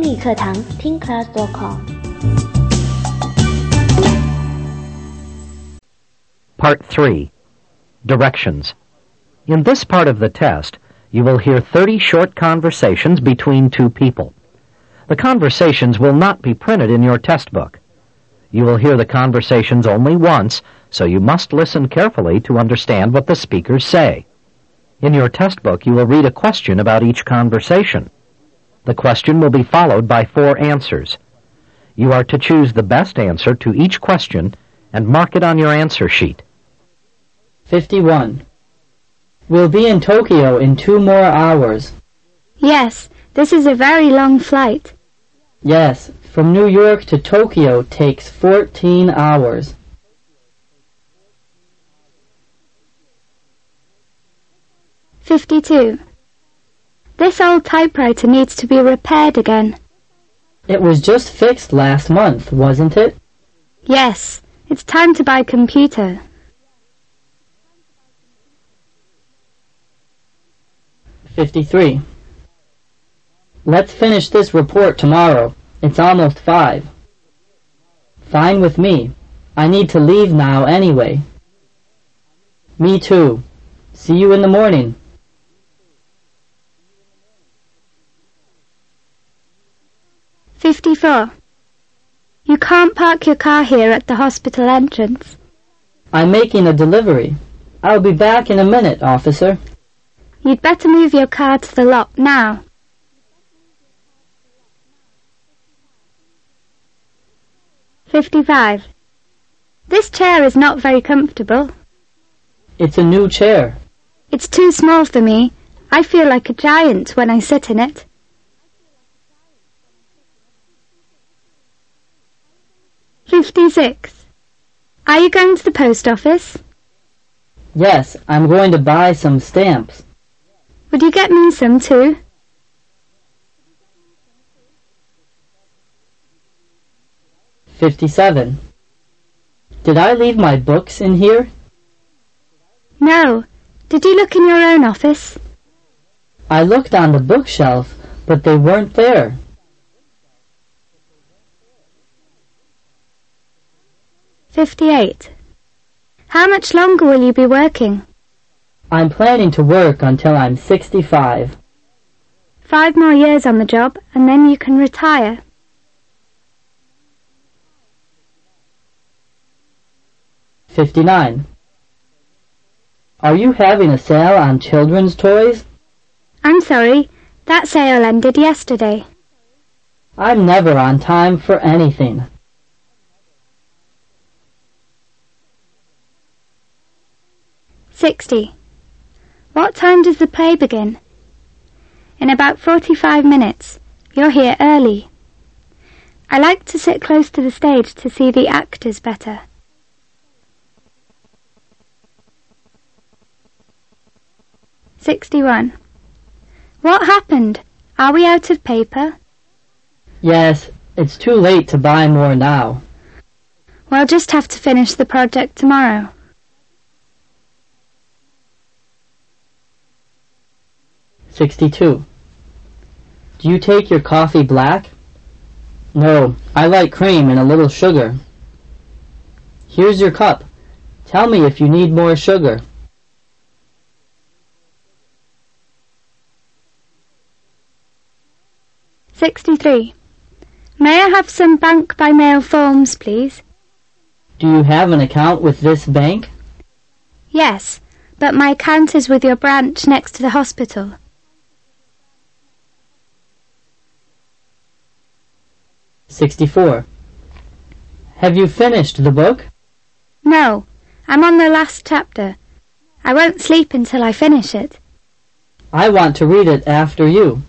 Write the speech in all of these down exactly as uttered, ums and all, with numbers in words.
英语课堂听 class dot com。 Part three. Directions. In this part of the test, you will hear thirty short conversations between two people. The conversations will not be printed in your test book. You will hear the conversations only once, so you must listen carefully to understand what the speakers say. In your test book, you will read a question about each conversation. The question will be followed by four answers. You are to choose the best answer to each question and mark it on your answer sheet. fifty-one. We'll be in Tokyo in two more hours. Yes, this is a very long flight. Yes, from New York to Tokyo takes fourteen hours. fifty-two. This old typewriter needs to be repaired again. It was just fixed last month, wasn't it? Yes, it's time to buy a computer. fifty-three. Let's finish this report tomorrow. It's almost five. Fine with me. I need to leave now anyway. Me too. See you in the morning. fifty-four. You can't park your car here at the hospital entrance. I'm making a delivery. I'll be back in a minute, officer. You'd better move your car to the lot now. fifty-five. This chair is not very comfortable. It's a new chair. It's too small for me. I feel like a giant when I sit in it. fifty-six. Are you going to the post office? Yes, I'm going to buy some stamps. Would you get me some too? fifty-seven. Did I leave my books in here? No. Did you look in your own office? I looked on the bookshelf, but they weren't there. fifty-eight. How much longer will you be working? I'm planning to work until I'm sixty-five. Five more years on the job, and then you can retire. fifty-nine. Are you having a sale on children's toys? I'm sorry, that sale ended yesterday. I'm never on time for anything. sixty. What time does the play begin? In about forty-five minutes. You're here early. I like to sit close to the stage to see the actors better. sixty-one. What happened? Are we out of paper? Yes, it's too late to buy more now. We'll just have to finish the project tomorrow. sixty-two. Do you take your coffee black? No, I like cream and a little sugar. Here's your cup. Tell me if you need more sugar. sixty-three. May I have some bank by mail forms, please? Do you have an account with this bank? Yes, but my account is with your branch next to the hospital. sixty-four. Have you finished the book? No, I'm on the last chapter. I won't sleep until I finish it. I want to read it after you.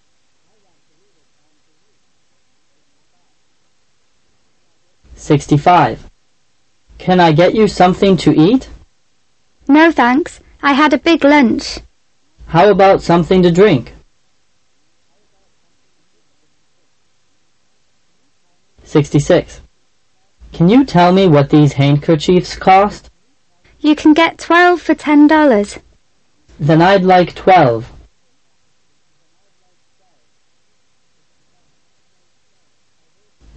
sixty-five. Can I get you something to eat? No, thanks. I had a big lunch. How about something to drink? sixty-six. Can you tell me what these handkerchiefs cost? You can get twelve for ten dollars. Then I'd like twelve.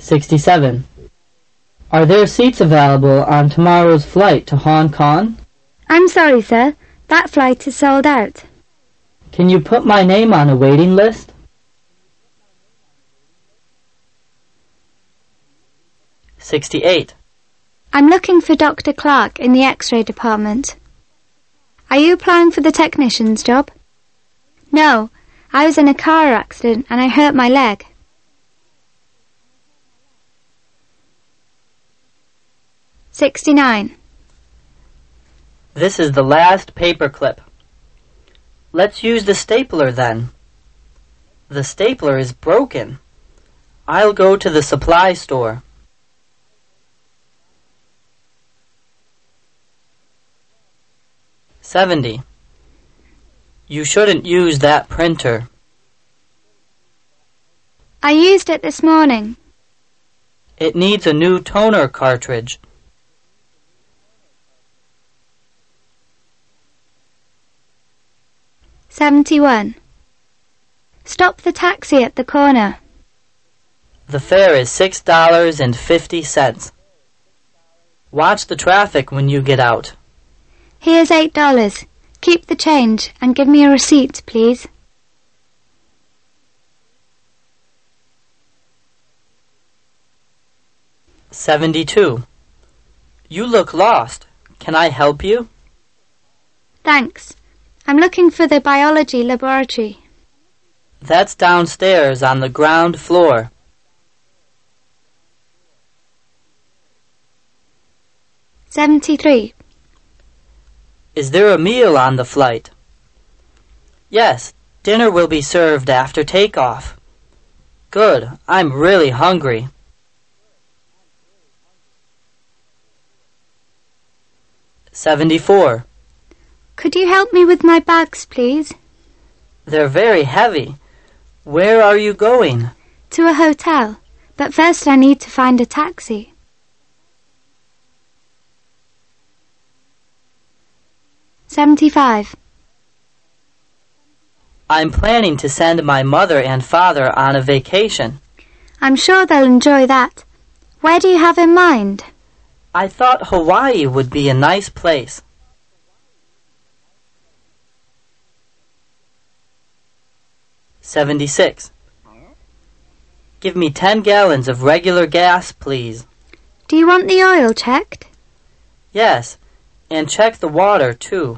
sixty-seven. Are there seats available on tomorrow's flight to Hong Kong? I'm sorry, sir. That flight is sold out. Can you put my name on a waiting list? sixty-eight. I'm looking for Doctor Clark in the X-ray department. Are you applying for the technician's job? No, I was in a car accident and I hurt my leg. sixty-nine. This is the last paper clip. Let's use the stapler then. The stapler is broken. I'll go to the supply store. seventy. You shouldn't use that printer. I used it this morning. It needs a new toner cartridge. seventy-one. Stop the taxi at the corner. The fare is six dollars and fifty cents. Watch the traffic when you get out. Here's eight dollars. Keep the change and give me a receipt, please. seventy-two. You look lost. Can I help you? Thanks. I'm looking for the biology laboratory. That's downstairs on the ground floor. seventy-three. Is there a meal on the flight? Yes, dinner will be served after takeoff. Good, I'm really hungry. seventy-four. Could you help me with my bags, please? They're very heavy. Where are you going? To a hotel, but first I need to find a taxi. seventy-five. I'm planning to send my mother and father on a vacation. I'm sure they'll enjoy that. Where do you have in mind? I thought Hawaii would be a nice place. seventy-six. Give me ten gallons of regular gas, please. Do you want the oil checked? Yes, and check the water, too.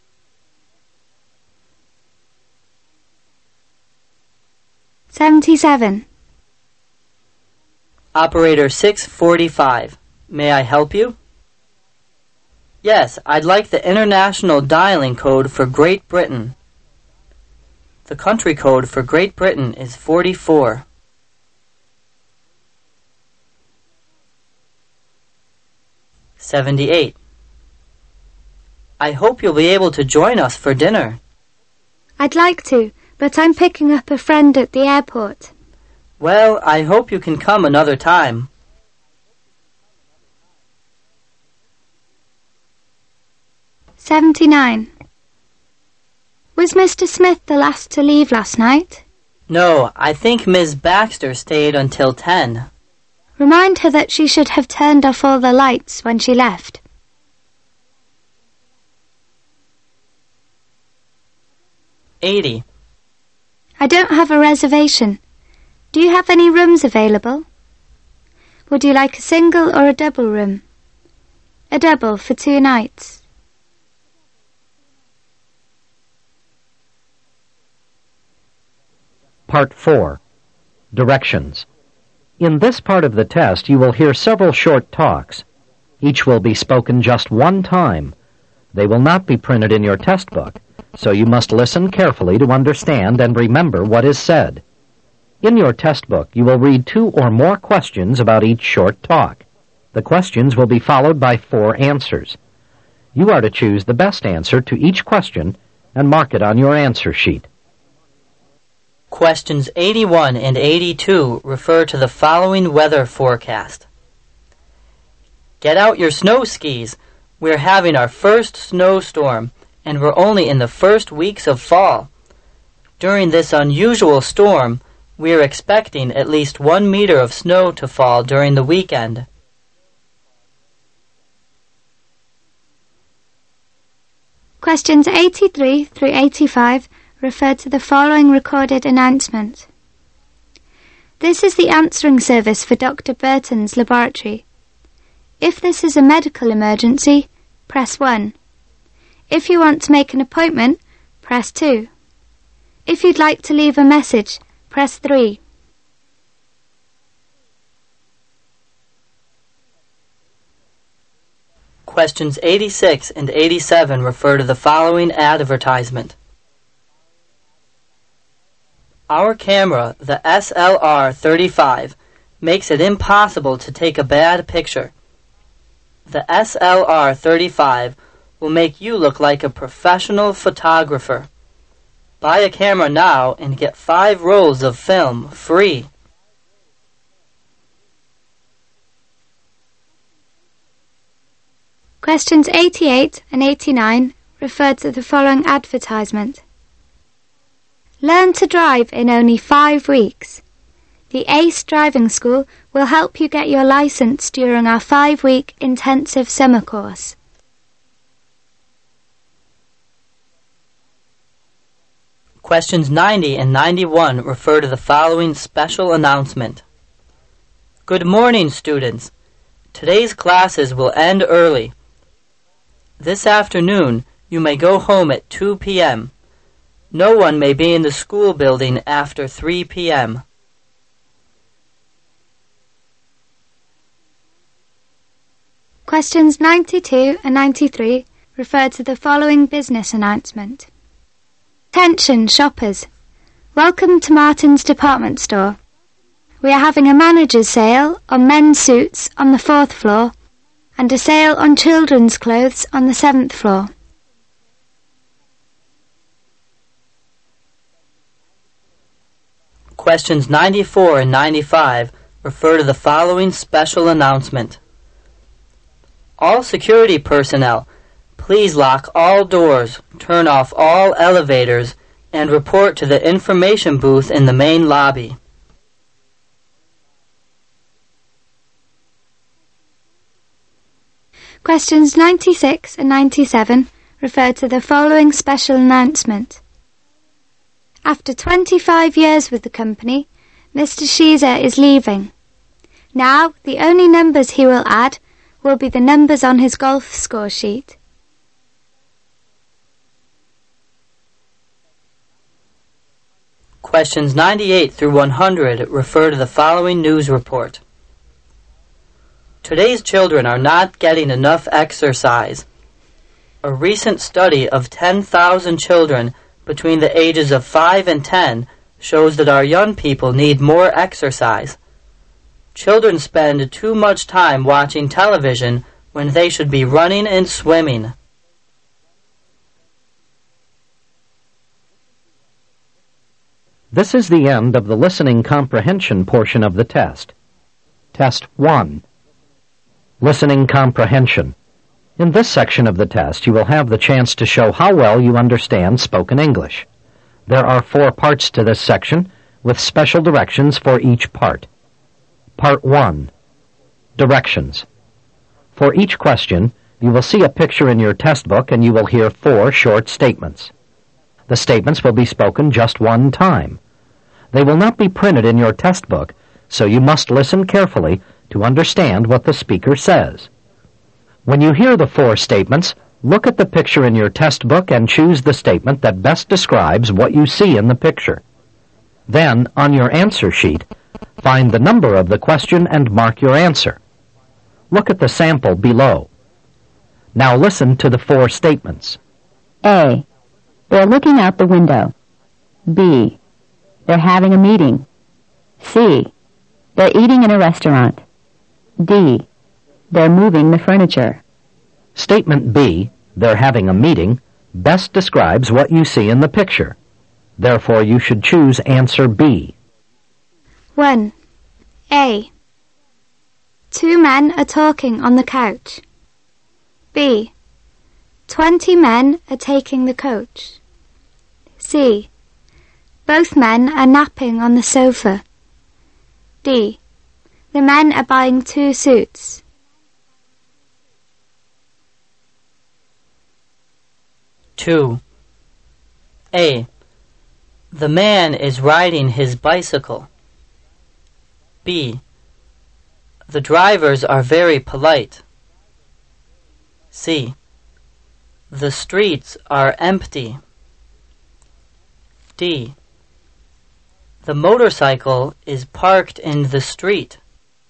seventy-seven. Operator six forty-five. May I help you? Yes, I'd like the international dialing code for Great Britain. The country code for Great Britain is forty-four. seventy-eight. I hope you'll be able to join us for dinner. I'd like to, but I'm picking up a friend at the airport. Well, I hope you can come another time. seventy-nine. Was Mister Smith the last to leave last night? No, I think Miss Baxter stayed until ten. Remind her that she should have turned off all the lights when she left. eighty. I don't have a reservation. Do you have any rooms available? Would you like a single or a double room? A double for two nights. Part four. Directions. In this part of the test, you will hear several short talks. Each will be spoken just one time. They will not be printed in your test book, so you must listen carefully to understand and remember what is said. In your test book, you will read two or more questions about each short talk. The questions will be followed by four answers. You are to choose the best answer to each question and mark it on your answer sheet. Questions eighty-one and eighty-two refer to the following weather forecast. Get out your snow skis. We're having our first snowstorm, and we're only in the first weeks of fall. During this unusual storm, We are expecting at least one meter of snow to fall during the weekend. Questions eighty-three through eighty-five refer to the following recorded announcement. This is the answering service for Doctor Burton's laboratory. If this is a medical emergency, press one. If you want to make an appointment, press two. If you'd like to leave a message, press three. Questions eighty-six and eighty-seven refer to the following advertisement. Our camera, the S L R thirty-five, makes it impossible to take a bad picture. The S L R thirty-five will make you look like a professional photographer. Buy a camera now and get five rolls of film free. Questions eighty-eight and eighty-nine refer to the following advertisement. Learn to drive in only five weeks. The ACE Driving School will help you get your license during our five-week intensive summer course. Questions ninety and ninety-one refer to the following special announcement. Good morning, students. Today's classes will end early. This afternoon, you may go home at two p m No one may be in the school building after three p m Questions ninety-two and ninety-three refer to the following business announcement. Attention shoppers. Welcome to Martin's department store. We are having a manager's sale on men's suits on the fourth floor and a sale on children's clothes on the seventh floor. Questions ninety-four and ninety-five refer to the following special announcement. All security personnel, please lock all doors, turn off all elevators, and report to the information booth in the main lobby. Questions ninety-six and ninety-seven refer to the following special announcement. After twenty-five years with the company, Mister Sheezer is leaving. Now, the only numbers he will add will be the numbers on his golf score sheet. Questions ninety-eight through one hundred refer to the following news report. Today's children are not getting enough exercise. A recent study of ten thousand children between the ages of five and ten shows that our young people need more exercise. Children spend too much time watching television when they should be running and swimming. This is the end of the listening comprehension portion of the test. Test one. Listening comprehension. In this section of the test, you will have the chance to show how well you understand spoken English. There are four parts to this section, with special directions for each part. Part one. Directions. For each question, you will see a picture in your test book and you will hear four short statements. The statements will be spoken just one time. They will not be printed in your test book, so you must listen carefully to understand what the speaker says. When you hear the four statements, look at the picture in your test book and choose the statement that best describes what you see in the picture. Then, on your answer sheet, find the number of the question and mark your answer. Look at the sample below. Now listen to the four statements. A. They're looking out the window. B. They're having a meeting. C. They're eating in a restaurant. D. They're moving the furniture. Statement B, they're having a meeting, best describes what you see in the picture. Therefore, you should choose answer B. one. A. Two men are talking on the couch. B. Twenty men are taking the coach. C. Both men are napping on the sofa. D. The men are buying two suits. two. A. The man is riding his bicycle. B. The drivers are very polite. C. The streets are empty. D. The motorcycle is parked in the street.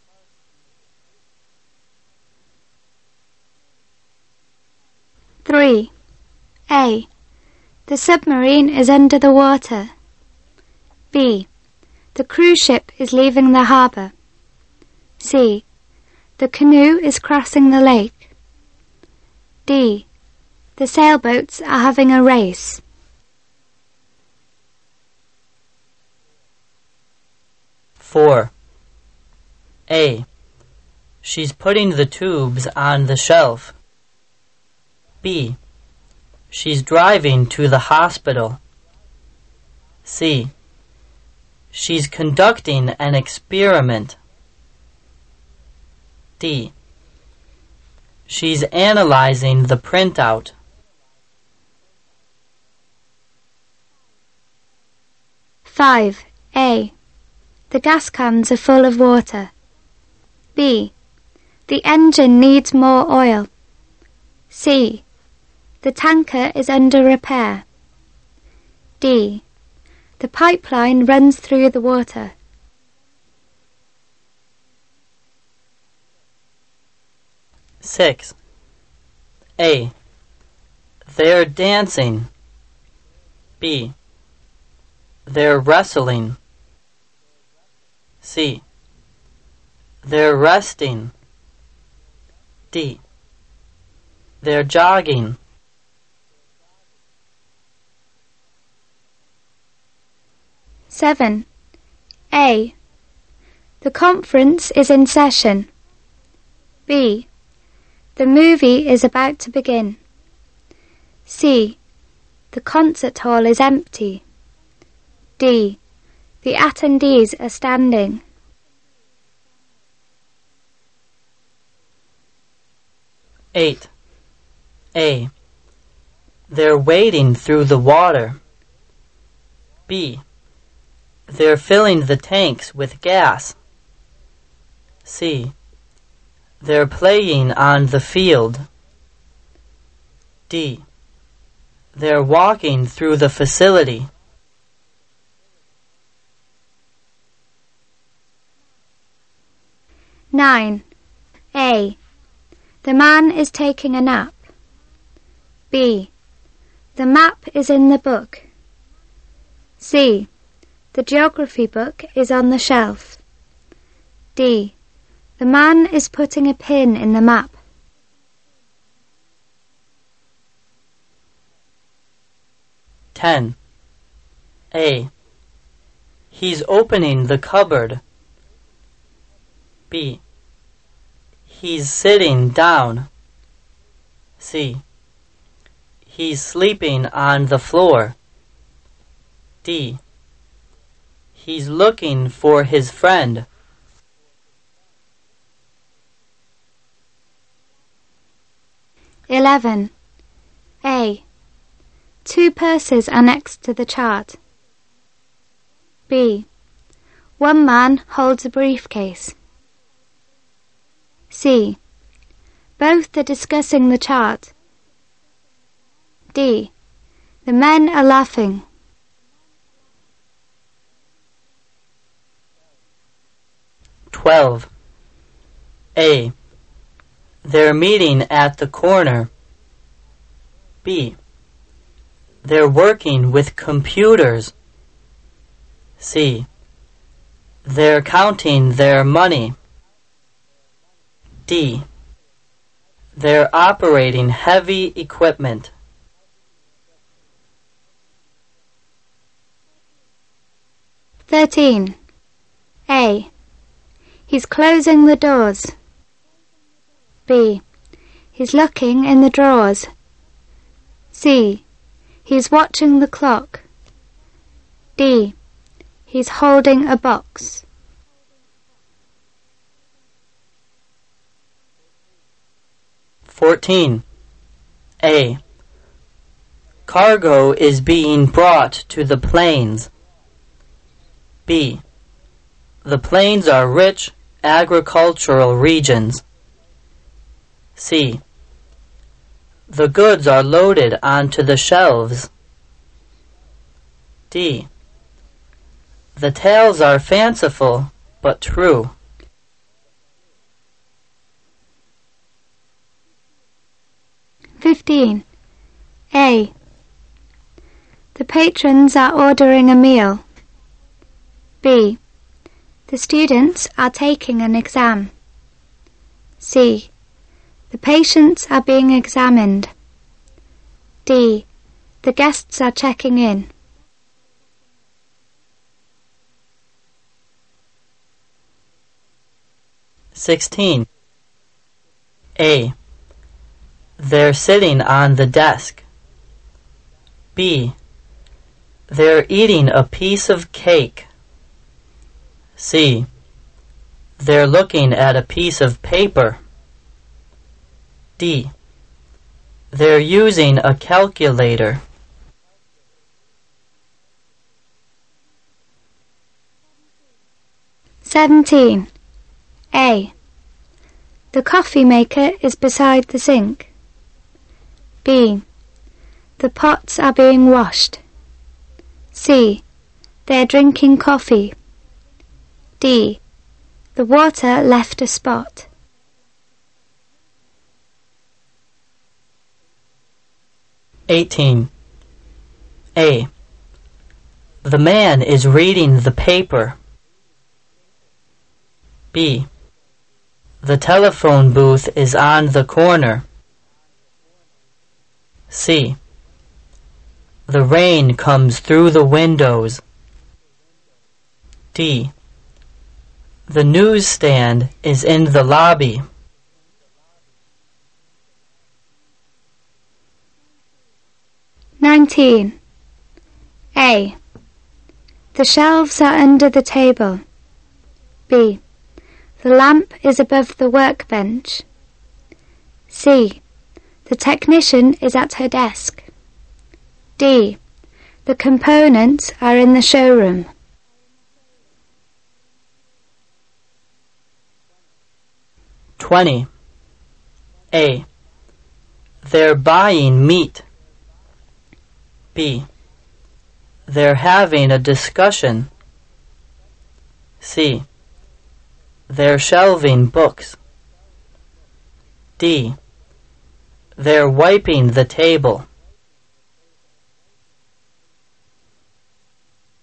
three. A. The submarine is under the water. B. The cruise ship is leaving the harbour. C. The canoe is crossing the lake. D. The sailboats are having a race. four. A. She's putting the tubes on the shelf. B. She's driving to the hospital. C. She's conducting an experiment. D. She's analyzing the printout. five. A. The gas cans are full of water. B. The engine needs more oil. C. The tanker is under repair. D. The pipeline runs through the water. six. A. They're dancing. B. They're wrestling. C. They're resting. D. They're jogging. seven. A. The conference is in session. B. The movie is about to begin. C. The concert hall is empty. D. The attendees are standing. eight. A. They're wading through the water. B. They're filling the tanks with gas. C. They're playing on the field. D. They're walking through the facility. nine. A. The man is taking a nap. B. The map is in the book. C. The geography book is on the shelf. D. The man is putting a pin in the map. ten. A. He's opening the cupboard. B. He's sitting down. C. He's sleeping on the floor. D. He's looking for his friend. eleven. A. Two purses are next to the chart. B. One man holds a briefcase. C. Both are discussing the chart. D. The men are laughing. twelve. A. They're meeting at the corner. B. They're working with computers. C. They're counting their money. D. They're operating heavy equipment. thirteen. A. He's closing the doors. B. He's looking in the drawers. C. He's watching the clock. D. He's holding a box. fourteen. A. Cargo is being brought to the plains. B. The plains are rich agricultural regions. C. The goods are loaded onto the shelves. D. The tales are fanciful but true. fifteen. A. The patrons are ordering a meal. B. The students are taking an exam. C. The patients are being examined. D. The guests are checking in. sixteen. A. They're sitting on the desk. B. They're eating a piece of cake. C. They're looking at a piece of paper. D. They're using a calculator. seventeen. A. The coffee maker is beside the sink. B. The pots are being washed. C. They're drinking coffee. D. The water left a spot. eighteen. A. The man is reading the paper. B. The telephone booth is on the corner. C. The rain comes through the windows. D. The newsstand is in the lobby. nineteen. A. The shelves are under the table. B. The lamp is above the workbench. C. The technician is at her desk. D. The components are in the showroom. twenty. A. They're buying meat. B. They're having a discussion. C. They're shelving books. D. They're wiping the table.